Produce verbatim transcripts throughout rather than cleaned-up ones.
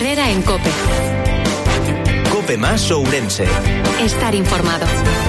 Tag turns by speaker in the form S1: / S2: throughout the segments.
S1: Herrera en COPE.
S2: COPE más Ourense.
S1: Estar informado.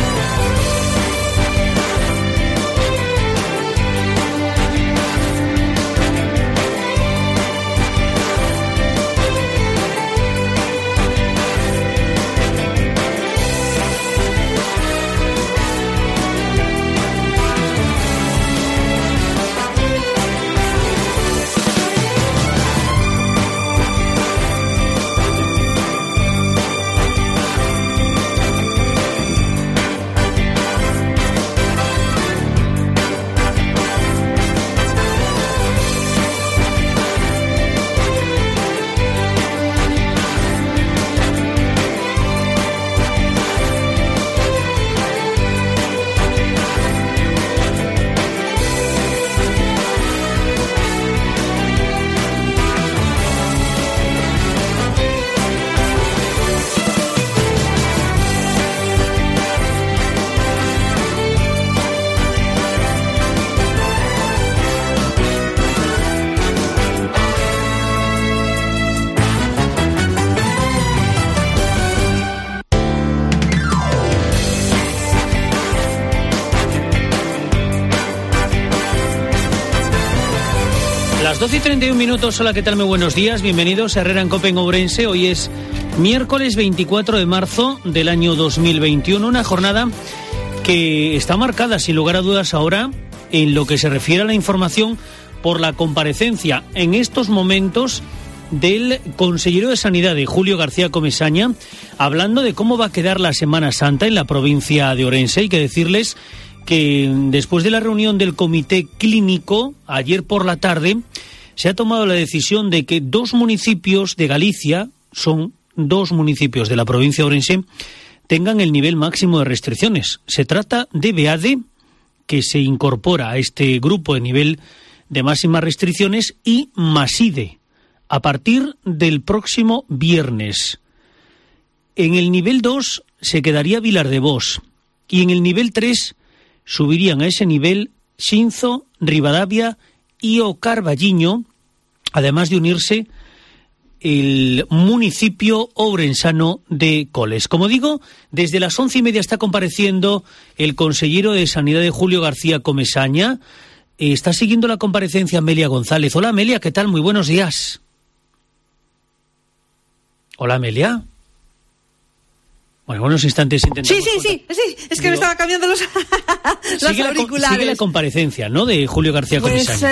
S3: Las doce y treinta y un minutos, hola, ¿qué tal? Muy buenos días, bienvenidos a Herrera en COPE en Ourense. Hoy es miércoles veinticuatro de marzo del año dos mil veintiuno, una jornada que está marcada, sin lugar a dudas, ahora, en lo que se refiere a la información, por la comparecencia en estos momentos del consejero de Sanidad, de Julio García Comesaña, hablando de cómo va a quedar la Semana Santa en la provincia de Ourense. Hay que decirles que después de la reunión del comité clínico, ayer por la tarde, se ha tomado la decisión de que dos municipios de Galicia, son dos municipios de la provincia de Ourense, tengan el nivel máximo de restricciones. Se trata de Beade, que se incorpora a este grupo de nivel de máximas restricciones, y Maside, a partir del próximo viernes. En el nivel dos se quedaría Vilardevós, y en el nivel tres subirían a ese nivel Xinzo, Ribadavia y O Carballiño, además de unirse el municipio ourensano de Coles. Como digo, desde las once y media está compareciendo el consejero de Sanidad, de Julio García Comesaña. Está siguiendo la comparecencia Amelia González. Hola, Amelia, ¿qué tal? Muy buenos días. Hola, Amelia. Bueno, unos instantes intentamos...
S4: Sí, sí, sí, sí, es que Digo, me estaba cambiando los, los
S3: sigue
S4: auriculares.
S3: La, sigue la comparecencia, ¿no?, de Julio García
S4: pues,
S3: Comesaña.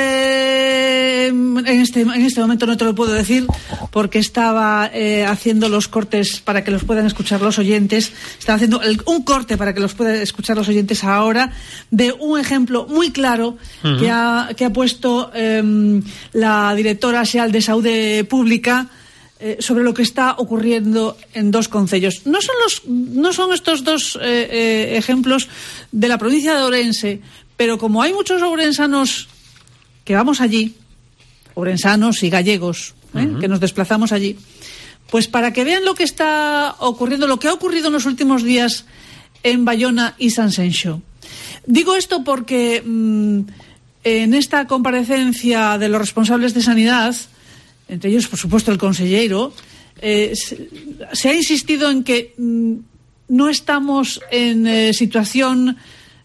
S4: Eh, en, este, en este momento no te lo puedo decir porque estaba eh, haciendo los cortes para que los puedan escuchar los oyentes. Estaba haciendo el, un corte para que los puedan escuchar los oyentes ahora de un ejemplo muy claro uh-huh. que, ha, que ha puesto eh, la directora xeral de Saúde Pública Eh, sobre lo que está ocurriendo en dos concellos. No son los, no son estos dos eh, eh, ejemplos de la provincia de Ourense, pero como hay muchos ourensanos que vamos allí, ourensanos y gallegos, ¿eh? uh-huh. que nos desplazamos allí, pues para que vean lo que está ocurriendo, lo que ha ocurrido en los últimos días en Bayona y Sanxenxo. Digo esto porque mmm, en esta comparecencia de los responsables de sanidad, entre ellos, por supuesto, el consejero, eh, se, se ha insistido en que mm, no estamos en eh, situación,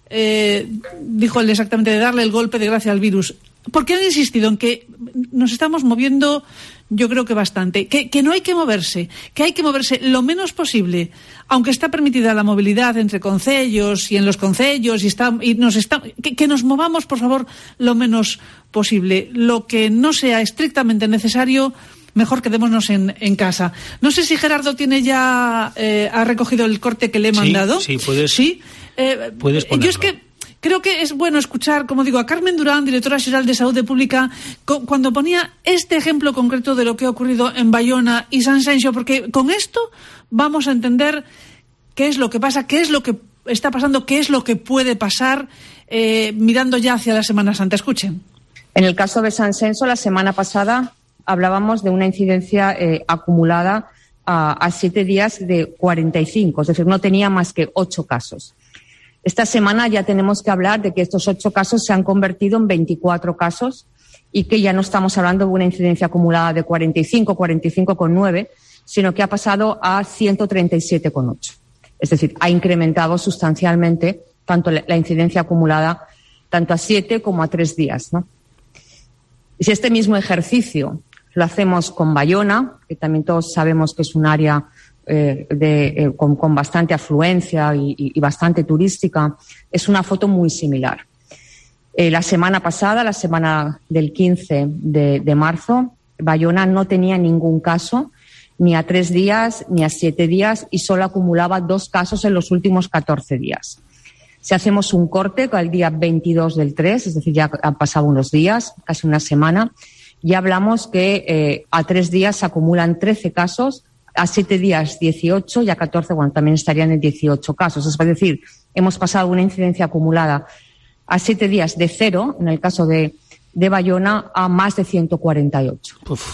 S4: eh, dijo él exactamente, de darle el golpe de gracia al virus. Porque han insistido en que nos estamos moviendo, yo creo que bastante, que, que no hay que moverse, que hay que moverse lo menos posible, aunque está permitida la movilidad entre concellos y en los concellos, y, está, y nos está, que, que nos movamos, por favor, lo menos posible. Lo que no sea estrictamente necesario, mejor quedémonos en, en casa. No sé si Gerardo tiene ya, eh, ha recogido el corte que le he mandado.
S3: Sí, sí, puedes,
S4: ¿Sí? Eh,
S3: puedes ponerlo.
S4: Yo es que creo que es bueno escuchar, como digo, a Carmen Durán, directora xeral de Saúde Pública, co- cuando ponía este ejemplo concreto de lo que ha ocurrido en Bayona y Sanxenxo, porque con esto vamos a entender qué es lo que pasa, qué es lo que está pasando, qué es lo que puede pasar, eh, mirando ya hacia la Semana Santa. Escuchen.
S5: En el caso de Sanxenxo, la semana pasada hablábamos de una incidencia eh, acumulada a, a siete días de cuarenta y cinco, es decir, no tenía más que ocho casos. Esta semana ya tenemos que hablar de que estos ocho casos se han convertido en veinticuatro casos y que ya no estamos hablando de una incidencia acumulada de cuarenta y cinco, cuarenta y cinco coma nueve, sino que ha pasado a ciento treinta y siete coma ocho. Es decir, ha incrementado sustancialmente tanto la incidencia acumulada tanto a siete como a tres días, ¿no? Y si este mismo ejercicio lo hacemos con Bayona, que también todos sabemos que es un área eh, de, eh, con, con bastante afluencia y, y, y bastante turística, es una foto muy similar. Eh, la semana pasada, la semana del quince de, de marzo, Bayona no tenía ningún caso, ni a tres días, ni a siete días, y solo acumulaba dos casos en los últimos catorce días. Si hacemos un corte al día veintidós del tres, es decir, ya han pasado unos días, casi una semana, ya hablamos que eh, a tres días se acumulan trece casos, a siete días dieciocho y a catorce, bueno, también estarían en dieciocho casos. Es decir, hemos pasado una incidencia acumulada a siete días de cero, en el caso de, de Bayona, a más de ciento cuarenta y ocho.
S3: Uf.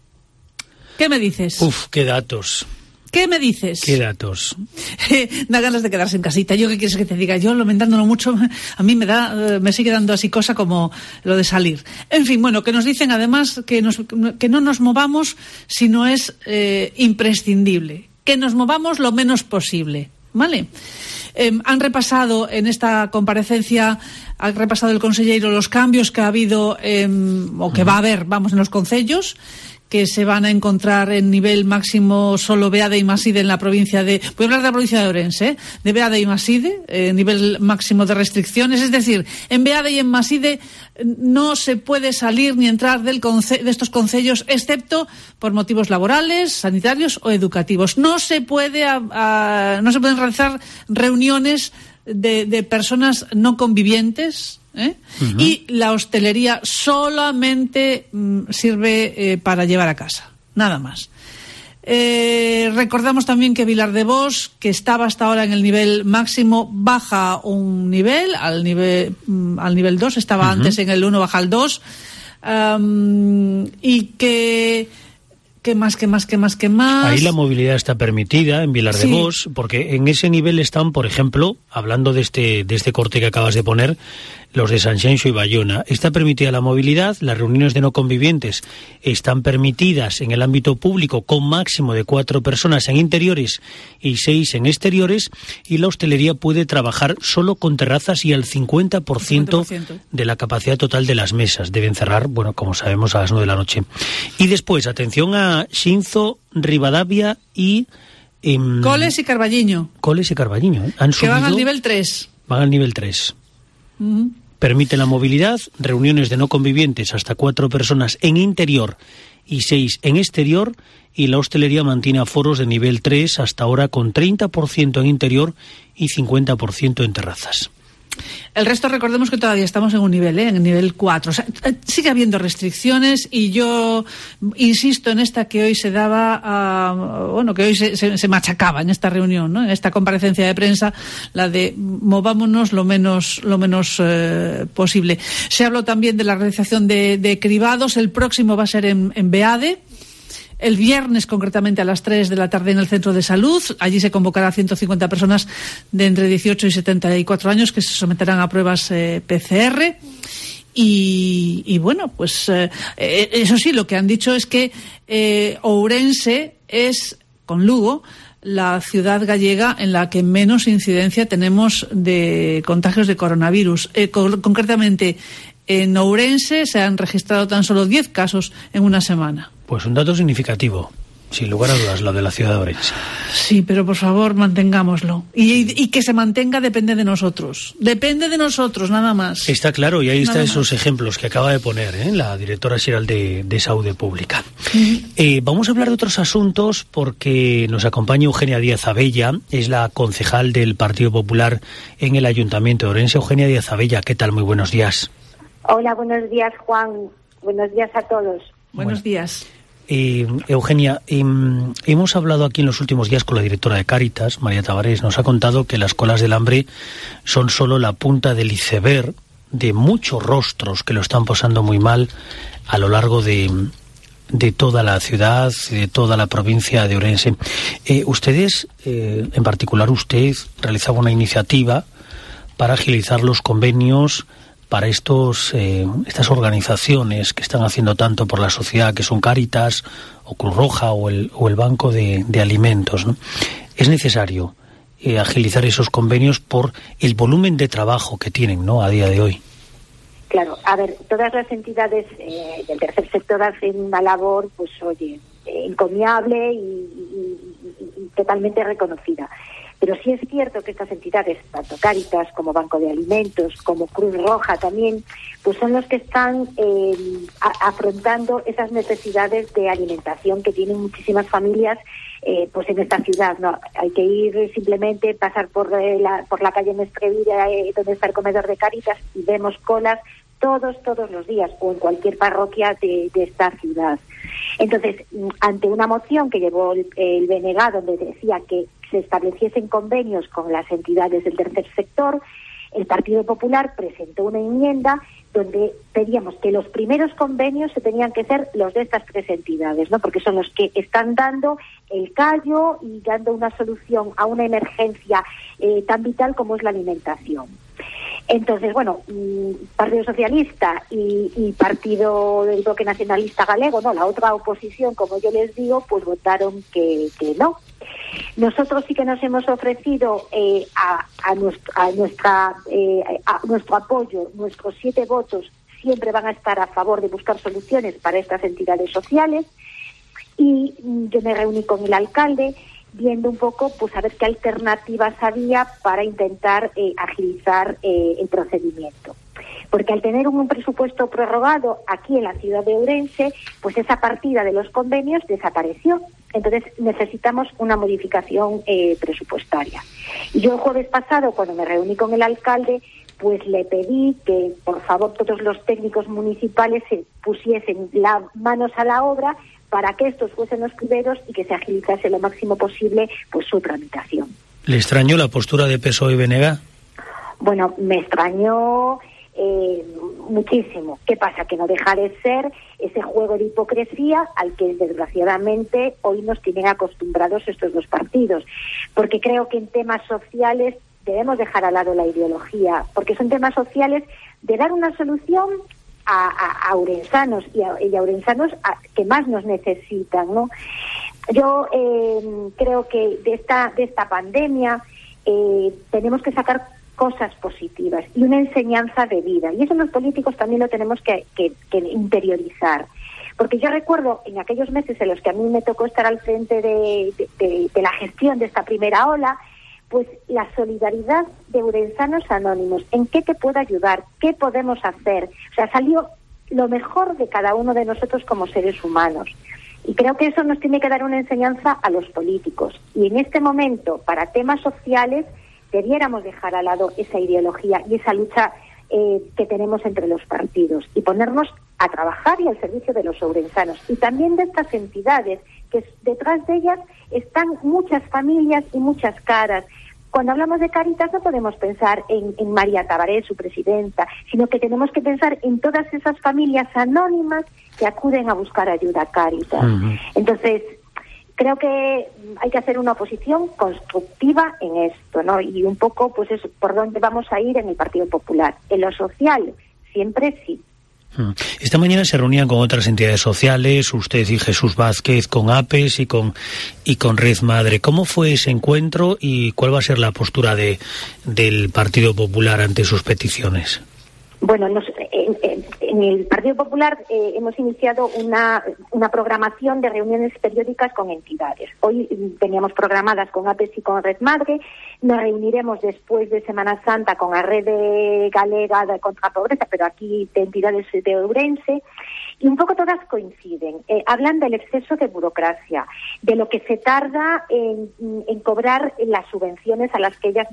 S4: ¿Qué me dices?
S3: Uf, qué datos.
S4: ¿Qué me dices?
S3: ¿Qué datos?
S4: Da ganas de quedarse en casita. ¿Yo qué quieres que te diga? Yo lamentándolo mucho, a mí me da, me sigue dando así cosa como lo de salir. En fin, bueno, que nos dicen además que, nos, que no nos movamos si no es eh, imprescindible. Que nos movamos lo menos posible, ¿vale? Eh, han repasado en esta comparecencia, ha repasado el consellero los cambios que ha habido, eh, o que va a haber, vamos, en los concellos, que se van a encontrar en nivel máximo solo Beade y Maside en la provincia de... Voy a hablar de la provincia de Ourense, ¿eh? De Beade y Maside, eh, nivel máximo de restricciones. Es decir, en Beade y en Maside no se puede salir ni entrar del conce- de estos concellos, excepto por motivos laborales, sanitarios o educativos. No se puede, a, a, no se pueden realizar reuniones de, de personas no convivientes, ¿eh? Uh-huh. Y la hostelería solamente mm, sirve eh, para llevar a casa, nada más. Eh, recordamos también que Vilar de Bos, que estaba hasta ahora en el nivel máximo, baja un nivel, al nivel mm, al nivel dos, estaba uh-huh. antes en el uno, baja al dos, um, y que... ¿Qué más, qué más, qué más, qué más?
S3: Ahí la movilidad está permitida en Vilar sí. de Bos, porque en ese nivel están, por ejemplo, hablando de este de este corte que acabas de poner, los de Sanxenxo y Bayona. Está permitida la movilidad, las reuniones de no convivientes están permitidas en el ámbito público con máximo de cuatro personas en interiores y seis en exteriores, y la hostelería puede trabajar solo con terrazas y al cincuenta por ciento, cincuenta por ciento de la capacidad total de las mesas. Deben cerrar, bueno, como sabemos, a las nueve de la noche. Y después, atención a Xinzo, Rivadavia y... Eh,
S4: Coles y Carballiño.
S3: Coles y Carballiño, ¿eh? Han
S4: que
S3: subido,
S4: van al nivel tres.
S3: Van al nivel tres.
S4: Uh-huh.
S3: Permite la movilidad, reuniones de no convivientes hasta cuatro personas en interior y seis en exterior, y la hostelería mantiene aforos de nivel tres hasta ahora con treinta por ciento en interior y cincuenta por ciento en terrazas.
S4: El resto, recordemos que todavía estamos en un nivel, ¿eh? En el nivel cuatro. O sea, sigue habiendo restricciones, y yo insisto en esta que hoy se daba, uh, bueno, que hoy se, se, se machacaba en esta reunión, ¿no? En esta comparecencia de prensa, la de movámonos lo menos, lo menos eh, posible. Se habló también de la realización de, de cribados. El próximo va a ser en, en Beade. El viernes, concretamente, a las tres de la tarde en el Centro de Salud. Allí se convocará a ciento cincuenta personas de entre dieciocho y setenta y cuatro años que se someterán a pruebas eh, P C R. Y, y bueno, pues eh, eso sí, lo que han dicho es que eh, Ourense es, con Lugo, la ciudad gallega en la que menos incidencia tenemos de contagios de coronavirus. Eh, con, concretamente, en Ourense se han registrado tan solo diez casos en una semana.
S3: Pues un dato significativo, sin lugar a dudas, lo de la ciudad de Ourense.
S4: Sí, pero por favor, mantengámoslo. Y, y que se mantenga depende de nosotros. Depende de nosotros, nada más.
S3: Está claro, y ahí están esos
S4: más.
S3: ejemplos que acaba de poner ¿eh? la directora general de, de Saúde Pública.
S4: Uh-huh.
S3: Eh, vamos a hablar de otros asuntos porque nos acompaña Eugenia Díaz Abella, es la concejal del Partido Popular en el Ayuntamiento de Ourense. Eugenia Díaz Abella, ¿qué tal? Muy buenos días.
S1: Hola, buenos días, Juan. Buenos días a todos.
S4: Buenos
S3: bueno.
S4: días.
S3: Eh, Eugenia, eh, hemos hablado aquí en los últimos días con la directora de Cáritas, María Tavares. Nos ha contado que las colas del hambre son solo la punta del iceberg de muchos rostros que lo están pasando muy mal a lo largo de, de toda la ciudad, de toda la provincia de Ourense. Eh, ustedes, eh, en particular usted, realizaba una iniciativa para agilizar los convenios para estos eh, estas organizaciones que están haciendo tanto por la sociedad, que son Cáritas o Cruz Roja o el, o el Banco de, de Alimentos, ¿no? Es necesario eh, agilizar esos convenios por el volumen de trabajo que tienen, ¿no?, a día de hoy.
S1: Claro, a ver, todas las entidades eh, del tercer sector hacen una labor, pues oye, eh, encomiable y, y, y, y totalmente reconocida. Pero sí es cierto que estas entidades, tanto Cáritas como Banco de Alimentos, como Cruz Roja también, pues son los que están eh, a, afrontando esas necesidades de alimentación que tienen muchísimas familias eh, pues en esta ciudad, ¿no? Hay que ir simplemente, pasar por eh, la, por la calle Mestrevilla, eh, donde está el comedor de Cáritas, y vemos colas todos, todos los días, o en cualquier parroquia de, de esta ciudad. Entonces, ante una moción que llevó el, el B N G, donde decía que se estableciesen convenios con las entidades del tercer sector, el Partido Popular presentó una enmienda donde pedíamos que los primeros convenios se tenían que ser los de estas tres entidades, ¿no? Porque son los que están dando el callo y dando una solución a una emergencia eh, tan vital como es la alimentación. Entonces, bueno, Partido Socialista y, y Partido del Bloque Nacionalista Galego, no, la otra oposición, como yo les digo, pues votaron que, que no. Nosotros sí que nos hemos ofrecido eh, a, a, nuestro, a, nuestra, eh, a nuestro apoyo, nuestros siete votos siempre van a estar a favor de buscar soluciones para estas entidades sociales, y yo me reuní con el alcalde viendo un poco, pues a ver qué alternativas había para intentar eh, agilizar eh, el procedimiento. Porque al tener un, un presupuesto prorrogado aquí en la ciudad de Ourense, pues esa partida de los convenios desapareció. Entonces necesitamos una modificación eh, presupuestaria. Y yo el jueves pasado, cuando me reuní con el alcalde, pues le pedí que por favor todos los técnicos municipales se pusiesen las manos a la obra para que estos fuesen los primeros y que se agilizase lo máximo posible pues su tramitación.
S3: ¿Le extrañó la postura de P S O E y B N G?
S1: Bueno, me extrañó eh, muchísimo. ¿Qué pasa? Que no deja de ser ese juego de hipocresía al que desgraciadamente hoy nos tienen acostumbrados estos dos partidos. Porque creo que en temas sociales debemos dejar al lado la ideología, porque son temas sociales de dar una solución a, a, a ourensanos y a, y a ourensanos a, que más nos necesitan, ¿no? Yo eh, creo que de esta de esta pandemia eh, tenemos que sacar cosas positivas y una enseñanza de vida, y eso los políticos también lo tenemos que, que, que interiorizar. Porque yo recuerdo en aquellos meses en los que a mí me tocó estar al frente de, de, de, de la gestión de esta primera ola, pues la solidaridad de Ourensanos Anónimos, ¿en qué te puedo ayudar? ¿Qué podemos hacer? O sea, salió lo mejor de cada uno de nosotros como seres humanos. Y creo que eso nos tiene que dar una enseñanza a los políticos. Y en este momento, para temas sociales, debiéramos dejar al lado esa ideología y esa lucha eh, que tenemos entre los partidos y ponernos a trabajar y al servicio de los ourensanos. Y también de estas entidades, que detrás de ellas están muchas familias y muchas caras. Cuando hablamos de Cáritas no podemos pensar en, en María Tabaré, su presidenta, sino que tenemos que pensar en todas esas familias anónimas que acuden a buscar ayuda a Cáritas. Uh-huh. Entonces, creo que hay que hacer una oposición constructiva en esto, ¿no? Y un poco, pues, es por dónde vamos a ir en el Partido Popular. En lo social, siempre sí.
S3: Esta mañana se reunían con otras entidades sociales, usted y Jesús Vázquez, con A P E S y con y con Red Madre. ¿Cómo fue ese encuentro y cuál va a ser la postura de del Partido Popular ante sus peticiones?
S1: Bueno, nos, en, en, en el Partido Popular eh, hemos iniciado una, una programación de reuniones periódicas con entidades. Hoy teníamos programadas con A P E S y con Red Madre. Nos reuniremos después de Semana Santa con la Red Galega contra la Pobreza, pero aquí de entidades de Ourense. Y un poco todas coinciden. Eh, hablan del exceso de burocracia, de lo que se tarda en, en cobrar las subvenciones a las que ellas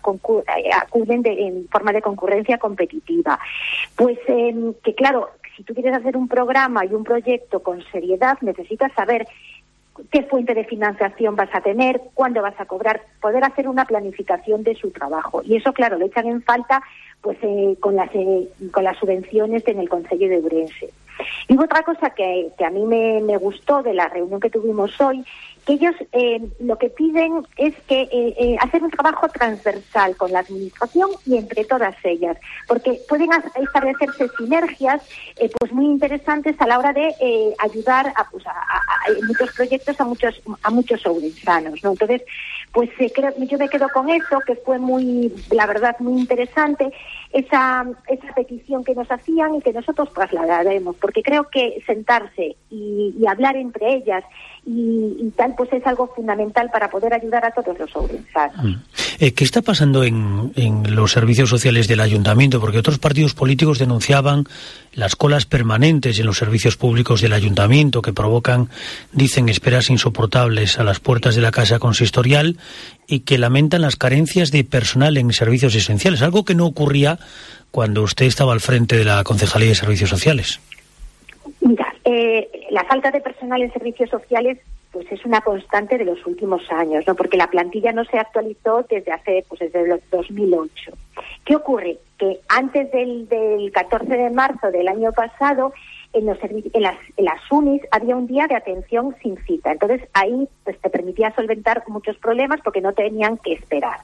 S1: acuden de, en forma de concurrencia competitiva. Pues eh, que claro, si tú quieres hacer un programa y un proyecto con seriedad, necesitas saber qué fuente de financiación vas a tener, cuándo vas a cobrar, poder hacer una planificación de su trabajo. Y eso, claro, lo echan en falta pues eh, con las eh, con las subvenciones en el Concello de Ourense. Y otra cosa que, que a mí me, me gustó de la reunión que tuvimos hoy, que ellos eh, lo que piden es que eh, eh, hacer un trabajo transversal con la administración y entre todas ellas, porque pueden establecerse sinergias eh, pues muy interesantes a la hora de eh, ayudar a, pues, a, a, a muchos proyectos a muchos a muchos ourensanos, ¿no? Entonces, pues eh, creo, yo me quedo con eso, que fue muy, la verdad, muy interesante esa esa petición que nos hacían y que nosotros trasladaremos, porque creo que sentarse y, y hablar entre ellas y, y tal, pues es algo fundamental para poder ayudar a todos los ourensanos.
S3: Mm. Eh, ¿Qué está pasando en, en los servicios sociales del ayuntamiento? Porque otros partidos políticos denunciaban las colas permanentes en los servicios públicos del ayuntamiento que provocan, dicen, esperas insoportables a las puertas de la casa consistorial y que lamentan las carencias de personal en servicios esenciales, algo que no ocurría cuando usted estaba al frente de la Concejalía de Servicios Sociales.
S1: Mira, eh, la falta de personal en servicios sociales pues es una constante de los últimos años, ¿no? Porque la plantilla no se actualizó desde hace, pues desde el dos mil ocho. ¿Qué ocurre? Que antes del, del catorce de marzo del año pasado, en, los en, las, en las UNIs había un día de atención sin cita. Entonces ahí pues te permitía solventar muchos problemas porque no tenían que esperar.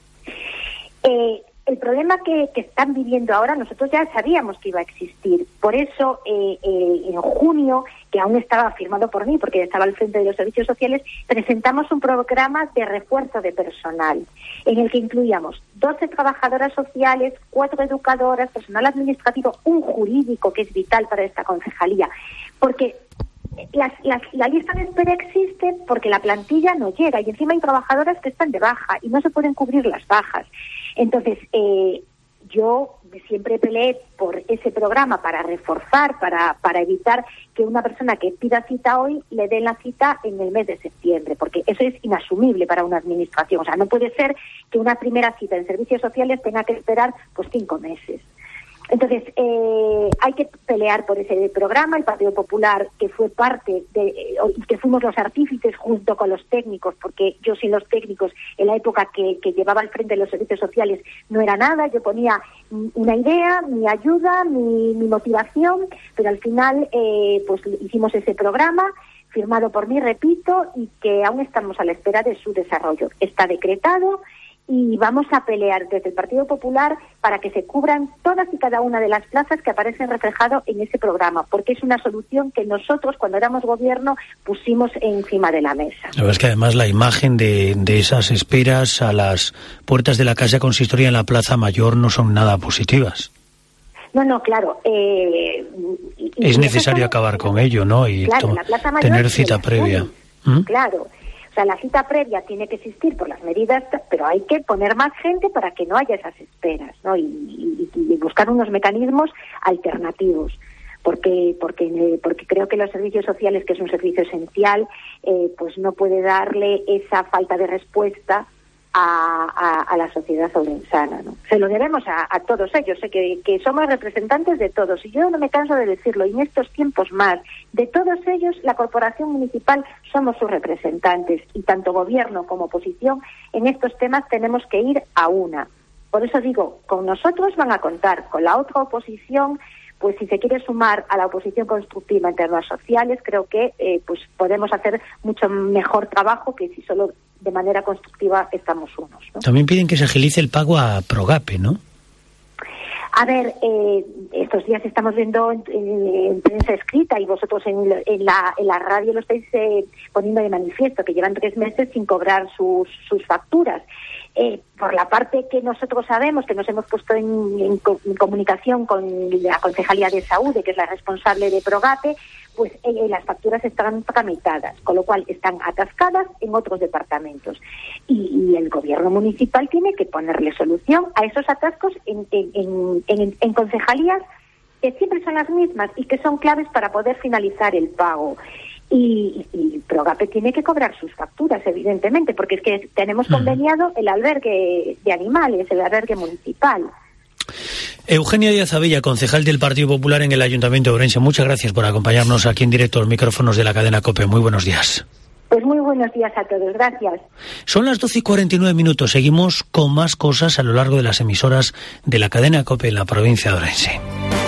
S1: Eh, El problema que, que están viviendo ahora, nosotros ya sabíamos que iba a existir. Por eso, eh, eh, en junio, que aún estaba firmado por mí, porque estaba al frente de los servicios sociales, presentamos un programa de refuerzo de personal, en el que incluíamos doce trabajadoras sociales, cuatro educadoras, personal administrativo, un jurídico, que es vital para esta concejalía. Porque las, las, la lista de espera existe porque la plantilla no llega, y encima hay trabajadoras que están de baja y no se pueden cubrir las bajas. Entonces, eh, yo siempre peleé por ese programa para reforzar, para, para evitar que una persona que pida cita hoy le den la cita en el mes de septiembre, porque eso es inasumible para una administración. O sea, no puede ser que una primera cita en servicios sociales tenga que esperar pues cinco meses. Entonces, eh, hay que pelear por ese programa. El Partido Popular, que fue parte de, eh, que fuimos los artífices junto con los técnicos, porque yo sin los técnicos, en la época que, que llevaba al frente de los servicios sociales, no era nada. Yo ponía una idea, mi ayuda, mi, mi motivación, pero al final, eh, pues hicimos ese programa, firmado por mí, repito, y que aún estamos a la espera de su desarrollo. Está decretado. Y vamos a pelear desde el Partido Popular para que se cubran todas y cada una de las plazas que aparecen reflejadas en ese programa, porque es una solución que nosotros, cuando éramos gobierno, pusimos encima de la mesa.
S3: La verdad es que además la imagen de, de esas esperas a las puertas de la casa consistoria en la Plaza Mayor no son nada positivas.
S1: No, no, claro. Eh, y,
S3: es
S1: y
S3: necesario
S1: son,
S3: acabar con ello, ¿no? Y
S1: claro,
S3: to- tener cita previa.
S1: ¿Mm? Claro. O sea, la cita previa tiene que existir por las medidas, pero hay que poner más gente para que no haya esas esperas, ¿no? Y, y, y buscar unos mecanismos alternativos, porque porque porque creo que los servicios sociales, que es un servicio esencial, eh, pues no puede darle esa falta de respuesta a, a, a la sociedad ourensana, ¿no? Se lo debemos a, a todos ellos, sé que, que somos representantes de todos, y yo no me canso de decirlo, y en estos tiempos más, de todos ellos, la corporación municipal somos sus representantes, y tanto gobierno como oposición en estos temas tenemos que ir a una. Por eso digo, con nosotros van a contar, con la otra oposición, pues si se quiere sumar a la oposición constructiva en temas sociales, creo que eh, pues podemos hacer mucho mejor trabajo que si solo de manera constructiva estamos unos, ¿no?
S3: También piden que se agilice el pago a Progape, ¿no?
S1: A ver, eh, estos días estamos viendo en, en, en prensa escrita, y vosotros en, en, la, en la radio lo estáis eh, poniendo de manifiesto, que llevan tres meses sin cobrar sus, sus facturas. Eh, por la parte que nosotros sabemos, que nos hemos puesto en, en, en comunicación con la Concejalía de Salud, que es la responsable de Progape, pues eh, las facturas están tramitadas, con lo cual están atascadas en otros departamentos. Y, y el gobierno municipal tiene que ponerle solución a esos atascos en, en, en, en, en concejalías que siempre son las mismas y que son claves para poder finalizar el pago. Y, y Progape tiene que cobrar sus facturas, evidentemente, porque es que tenemos conveniado el albergue de animales, el albergue municipal.
S3: Eugenia Díaz Abella, concejal del Partido Popular en el Ayuntamiento de Ourense, muchas gracias por acompañarnos aquí en directo a los micrófonos de la cadena COPE. Muy buenos días.
S1: Pues muy buenos días a todos, gracias.
S3: Son las doce y cuarenta y nueve minutos. Seguimos con más cosas a lo largo de las emisoras de la cadena COPE en la provincia de Ourense.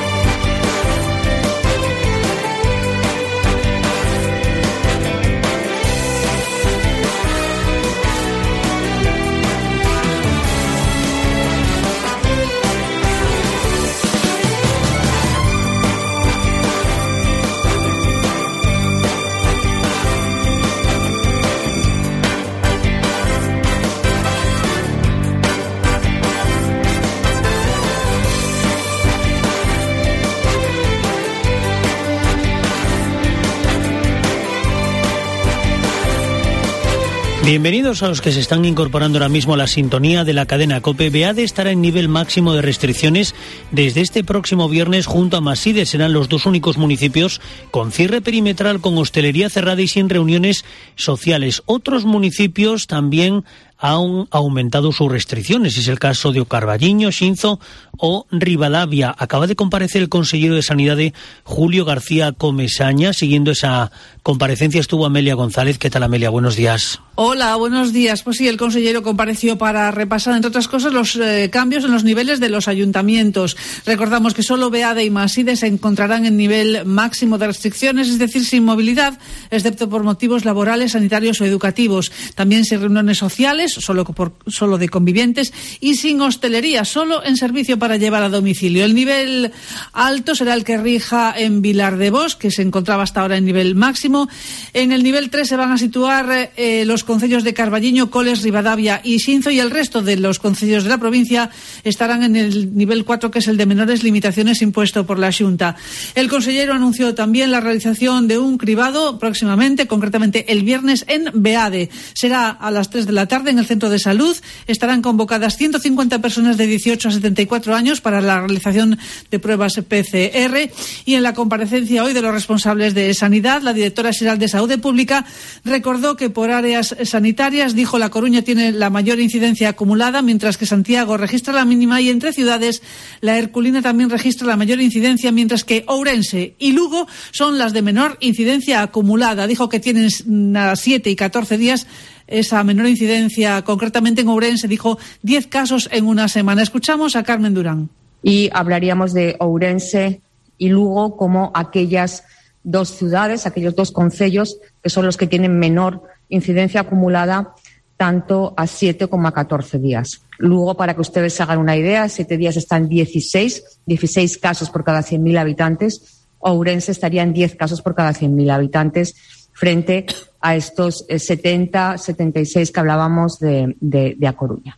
S3: Bienvenidos a los que se están incorporando ahora mismo a la sintonía de la cadena COPE. Beade estará en nivel máximo de restricciones desde este próximo viernes junto a Maside. Serán los dos únicos municipios con cierre perimetral, con hostelería cerrada y sin reuniones sociales. Otros municipios también han aumentado sus restricciones. Es el caso de Ocarballiño, Xinzo o Ribadavia. Acaba de comparecer el consejero de Sanidad, Julio García Comesaña. Siguiendo esa comparecencia estuvo Amelia González. ¿Qué tal, Amelia? Buenos días.
S4: Hola, buenos días. Pues sí, el consejero compareció para repasar, entre otras cosas, los eh, cambios en los niveles de los ayuntamientos. Recordamos que solo Beade y Maside se encontrarán en nivel máximo de restricciones, es decir, sin movilidad, excepto por motivos laborales, sanitarios o educativos. También sin reuniones sociales, solo, por, solo de convivientes, y sin hostelería, solo en servicio para llevar a domicilio. El nivel alto será el que rija en Vilar de Bos, que se encontraba hasta ahora en nivel máximo. En el nivel tres se van a situar eh, los concellos de Carballiño, Coles, Ribadavia y Xinzo, y el resto de los concellos de la provincia estarán en el nivel cuatro, que es el de menores limitaciones impuesto por la Xunta. El consejero anunció también la realización de un cribado próximamente, concretamente el viernes en Beade. Será a las tres de la tarde en el centro de salud. Estarán convocadas ciento cincuenta personas de dieciocho a setenta y cuatro años para la realización de pruebas P C R. Y en la comparecencia hoy de los responsables de sanidad, la directora xeral de Saúde Pública recordó que por áreas sanitarias, dijo, La Coruña tiene la mayor incidencia acumulada, mientras que Santiago registra la mínima, y entre ciudades la herculina también registra la mayor incidencia, mientras que Ourense y Lugo son las de menor incidencia acumulada. Dijo que tienen a siete y catorce días esa menor incidencia. Concretamente en Ourense dijo diez casos en una semana. Escuchamos a Carmen Durán.
S5: Y hablaríamos de Ourense y Lugo como aquellas dos ciudades, aquellos dos concellos que son los que tienen menor incidencia acumulada, tanto a siete como a catorce días. Luego, para que ustedes se hagan una idea, siete días están dieciséis, dieciséis casos por cada cien mil habitantes. Ourense estaría en diez casos por cada cien mil habitantes, frente a estos eh, setenta, setenta y seis que hablábamos de, de, de A Coruña.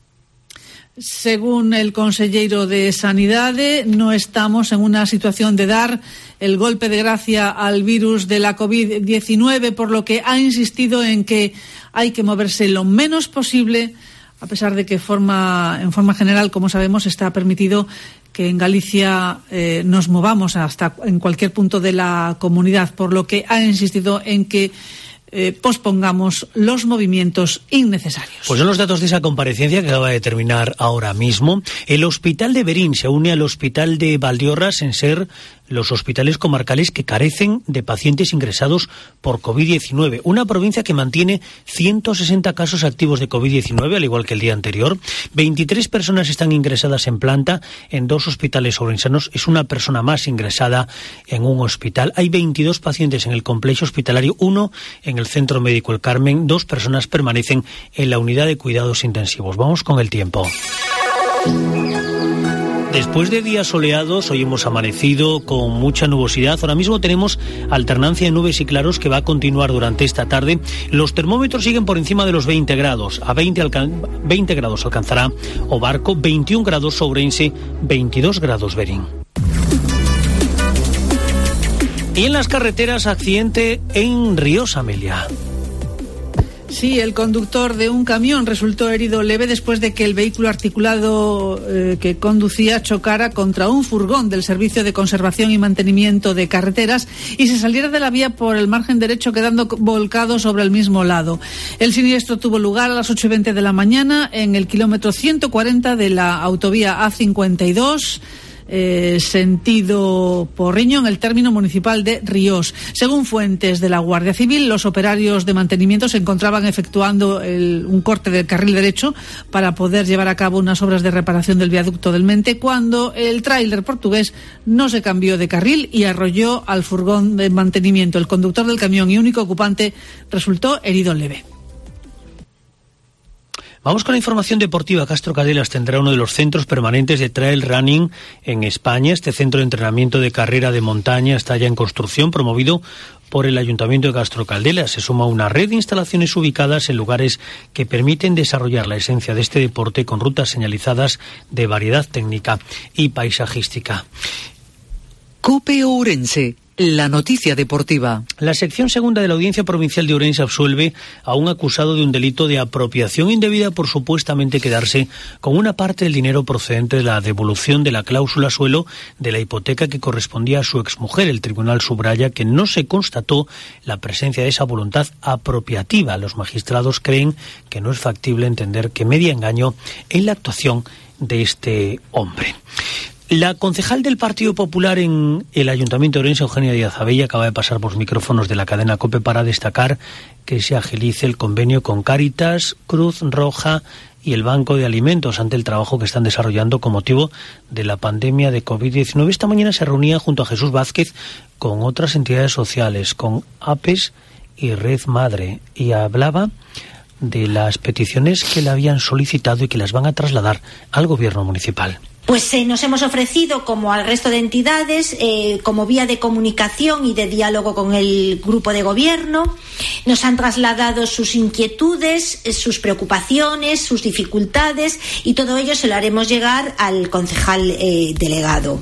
S4: Según el consejero de Sanidad, no estamos en una situación de dar el golpe de gracia al virus de la COVID diecinueve, por lo que ha insistido en que hay que moverse lo menos posible, a pesar de que forma, en forma general, como sabemos, está permitido que en Galicia eh, nos movamos hasta en cualquier punto de la comunidad, por lo que ha insistido en que Eh, pospongamos los movimientos innecesarios.
S3: Pues son los datos de esa comparecencia que acaba de terminar ahora mismo. El Hospital de Berín se une al Hospital de Valdeorras en ser los hospitales comarcales que carecen de pacientes ingresados por COVID diecinueve. Una provincia que mantiene ciento sesenta casos activos de COVID diecinueve, al igual que el día anterior. veintitrés personas están ingresadas en planta en dos hospitales ourensanos. Es una persona más ingresada en un hospital. Hay veintidós pacientes en el complejo hospitalario, uno en el Centro Médico El Carmen. Dos personas permanecen en la unidad de cuidados intensivos. Vamos con el tiempo. Después de días soleados, hoy hemos amanecido con mucha nubosidad. Ahora mismo tenemos alternancia de nubes y claros que va a continuar durante esta tarde. Los termómetros siguen por encima de los veinte grados. A veinte, alcan- veinte grados alcanzará Obarco, veintiún grados Ourense, veintidós grados Berín. Y en las carreteras, accidente en Ríos, Amelia.
S4: Sí, el conductor de un camión resultó herido leve después de que el vehículo articulado eh, que conducía chocara contra un furgón del Servicio de Conservación y Mantenimiento de Carreteras y se saliera de la vía por el margen derecho, quedando volcado sobre el mismo lado. El siniestro tuvo lugar a las ocho y veinte de la mañana en el kilómetro ciento cuarenta de la autovía A cincuenta y dos. eh, sentido Porriño, en el término municipal de Ríos. Según fuentes de la Guardia Civil, los operarios de mantenimiento se encontraban efectuando el, un corte del carril derecho para poder llevar a cabo unas obras de reparación del viaducto del Mente, cuando el tráiler portugués no se cambió de carril y arrolló al furgón de mantenimiento. El conductor del camión y único ocupante resultó herido leve.
S3: Vamos con la información deportiva. Castro Caldelas tendrá uno de los centros permanentes de trail running en España. Este centro de entrenamiento de carrera de montaña está ya en construcción, promovido por el Ayuntamiento de Castro Caldelas. Se suma una red de instalaciones ubicadas en lugares que permiten desarrollar la esencia de este deporte con rutas señalizadas de variedad técnica y paisajística.
S6: COPE Ourense, la noticia deportiva.
S3: La sección segunda de la Audiencia Provincial de Ourense absuelve a un acusado de un delito de apropiación indebida por supuestamente quedarse con una parte del dinero procedente de la devolución de la cláusula suelo de la hipoteca que correspondía a su exmujer. El tribunal subraya que no se constató la presencia de esa voluntad apropiativa. Los magistrados creen que no es factible entender que media engaño en la actuación de este hombre. La concejal del Partido Popular en el Ayuntamiento de Ourense, Eugenia Díaz Abella, acaba de pasar por los micrófonos de la cadena COPE para destacar que se agilice el convenio con Cáritas, Cruz Roja y el Banco de Alimentos ante el trabajo que están desarrollando con motivo de la pandemia de covid diecinueve. Esta mañana se reunía junto a Jesús Vázquez con otras entidades sociales, con APES y Red Madre, y hablaba de las peticiones que le habían solicitado y que las van a trasladar al gobierno municipal.
S7: Pues eh, nos hemos ofrecido, como al resto de entidades, eh, como vía de comunicación y de diálogo con el grupo de gobierno. Nos han trasladado sus inquietudes, eh, sus preocupaciones, sus dificultades, y todo ello se lo haremos llegar al concejal eh, delegado.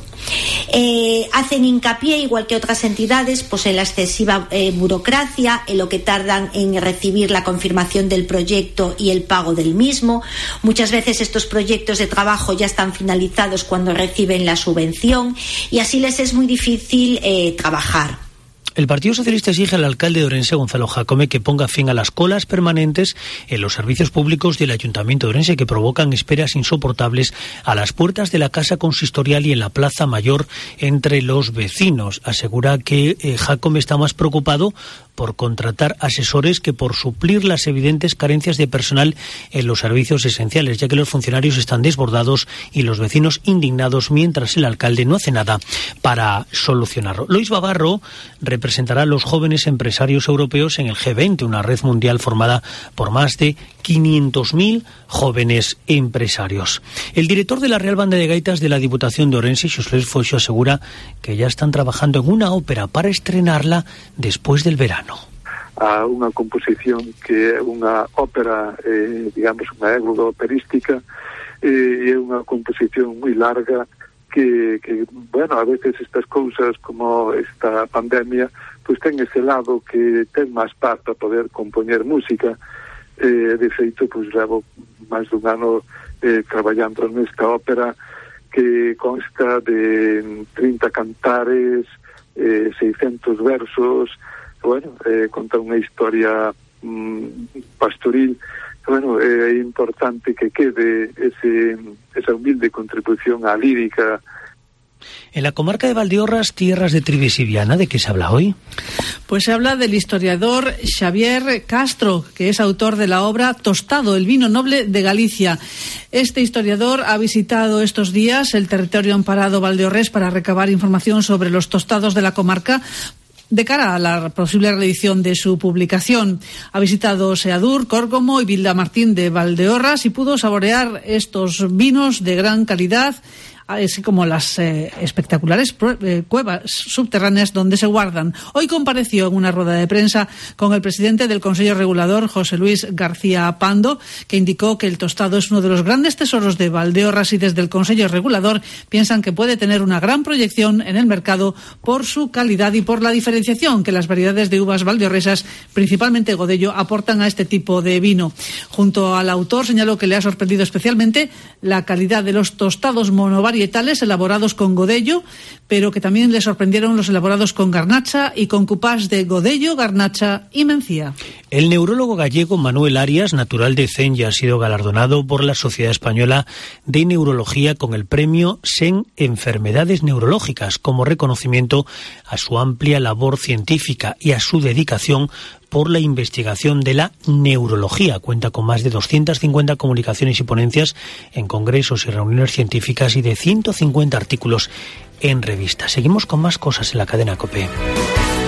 S7: Eh, hacen hincapié, igual que otras entidades, pues en la excesiva eh, burocracia, en lo que tardan en recibir la confirmación del proyecto y el pago del mismo. Muchas veces estos proyectos de trabajo ya están finalizados cuando reciben la subvención, y así les es muy difícil eh, trabajar.
S3: El Partido Socialista exige al alcalde de Ourense, Gonzalo Jácome, que ponga fin a las colas permanentes en los servicios públicos del Ayuntamiento de Ourense, que provocan esperas insoportables a las puertas de la Casa Consistorial y en la Plaza Mayor entre los vecinos. Asegura que eh, Jácome está más preocupado por contratar asesores que por suplir las evidentes carencias de personal en los servicios esenciales, ya que los funcionarios están desbordados y los vecinos indignados, mientras el alcalde no hace nada para solucionarlo. Lois Bavarro representará a los jóvenes empresarios europeos en el G veinte, una red mundial formada por más de quinientos mil jóvenes empresarios. El director de la Real Banda de Gaitas de la Diputación de Ourense, Xosé Foixo, asegura que ya están trabajando en una ópera para estrenarla después del verano.
S8: A unha composición que é unha ópera, eh, digamos, unha égloga operística, eh, e é unha composición moi larga que, que, bueno, a veces estas cousas como esta pandemia, pois ten ese lado que ten máis paz para poder compoñer música. Eh, de feito, pois levo máis dun ano eh, traballando nesta ópera que consta de trinta cantares, eh, seiscentos versos. Bueno, eh, conta unha historia mm, pastoril. Bueno, é eh, importante que quede ese, esa humilde contribución á lírica.
S3: En la comarca de Valdeorras, tierras de Trives y Viana, ¿de qué se habla hoy?
S4: Pues se habla del historiador Xavier Castro, que es autor de la obra Tostado, el vino noble de Galicia. Este historiador ha visitado estos días el territorio amparado valdeorrés para recabar información sobre los tostados de la comarca, de cara a la posible reedición de su publicación. Ha visitado Seadur, Córgomo y Vildamartín de Valdeorras y pudo saborear estos vinos de gran calidad, así como las eh, espectaculares eh, cuevas subterráneas donde se guardan. Hoy compareció en una rueda de prensa con el presidente del Consejo Regulador, José Luis García Pando, que indicó que el tostado es uno de los grandes tesoros de Valdeorras y desde el Consejo Regulador piensan que puede tener una gran proyección en el mercado por su calidad y por la diferenciación que las variedades de uvas valdeorresas, principalmente Godello, aportan a este tipo de vino. Junto al autor señaló que le ha sorprendido especialmente la calidad de los tostados monovarios varietales elaborados con godello, pero que también le sorprendieron los elaborados con garnacha y con cupás de godello, garnacha y mencía.
S3: El neurólogo gallego Manuel Arias, natural de Cenya, ha sido galardonado por la Sociedad Española de Neurología con el premio S E N Enfermedades Neurológicas, como reconocimiento a su amplia labor científica y a su dedicación por la investigación de la neurología. Cuenta con más de doscientas cincuenta comunicaciones y ponencias en congresos y reuniones científicas y de ciento cincuenta artículos en revistas. Seguimos con más cosas en la cadena COPE.